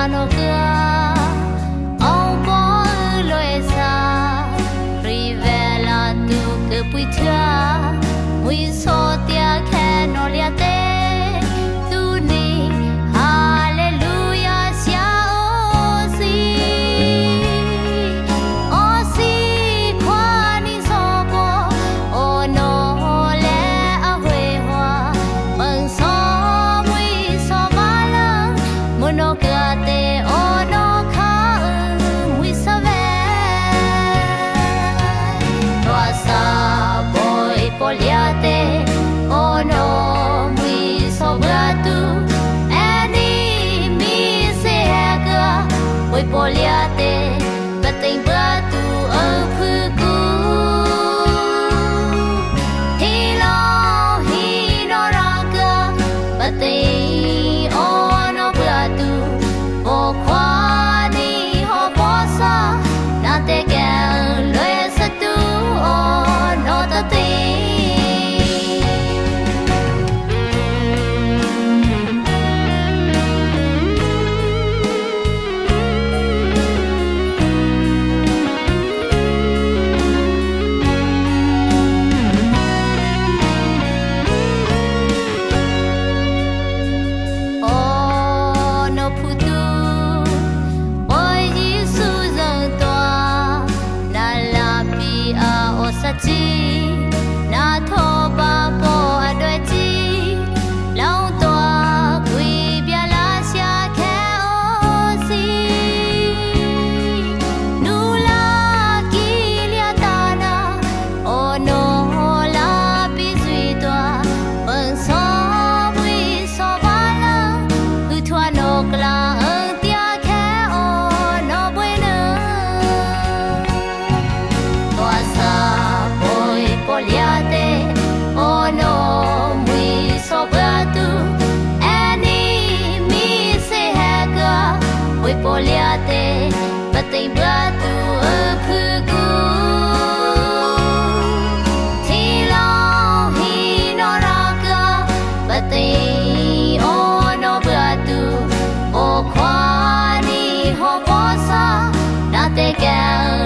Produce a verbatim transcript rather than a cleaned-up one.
no cưa ông có lối xa rivela tu que pui thia mui so tia khe no lia te tu ni hallelujah sia o si o si kwa ni so ko o no le a hwe hwa bang so mui so ma la mono ka te o no kha mui sa ve to sa boy poliate o no mui so bra tu ani mi se ga boy poliate bating bra tu o phu ku hi lo hi no ra ga bating o no bra tu o kwa ni ho po sa na te ga lue sa tu o no ta ti o no phu tu oi Giêsu dâng tòa na la pi a o sa chi na tho ba po a doi chi long tòa quy bia la sia khe o si nu la ki lia ta na o no la pi zui tòa bang so mui so ba la u thwa no kla ang tia khe o no bueno toa sa boy poliate o no mui so bra tu ani mi se ha ga boy poliate bating bra tu a phu gu thi lo hi no ra ga bating o no bra tu o kwa ni ho po sa na te ga